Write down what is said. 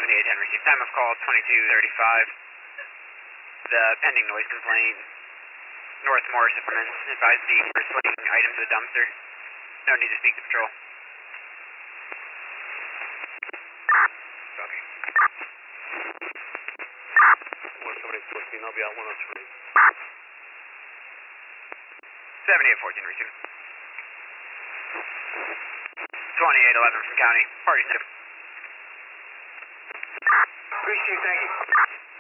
7810 received. Time of call 2235. The pending noise complaint. North Morris Apartments. Advise the pursuing item to the dumpster. No need to speak to patrol. Copy. 17814, I'll be out 103. 7814 received. 2811 from county. Party 6. Appreciate, thank you.